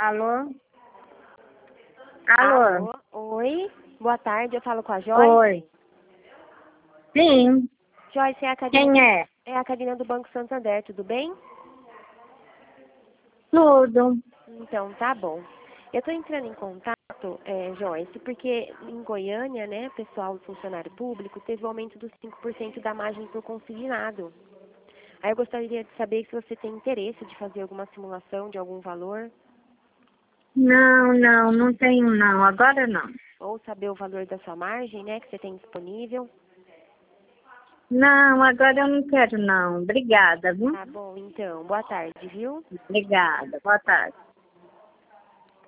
Alô? Alô? Alô? Oi, boa tarde, eu falo com a Joyce. Oi. Sim. Joyce, Quem é? é a Carolina do Banco Santander, tudo bem? Tudo. Então, tá bom. Eu estou entrando em contato, Joyce, porque em Goiânia, né, pessoal funcionário público, teve o aumento dos 5% da margem por consignado. Aí eu gostaria de saber se você tem interesse de fazer alguma simulação de algum valor, Não tenho não. Agora não. ou saber o valor da sua margem, né, que você tem disponível. Não, agora eu não quero não. Obrigada, viu? Tá bom, então. Boa tarde, viu? Obrigada. Boa tarde.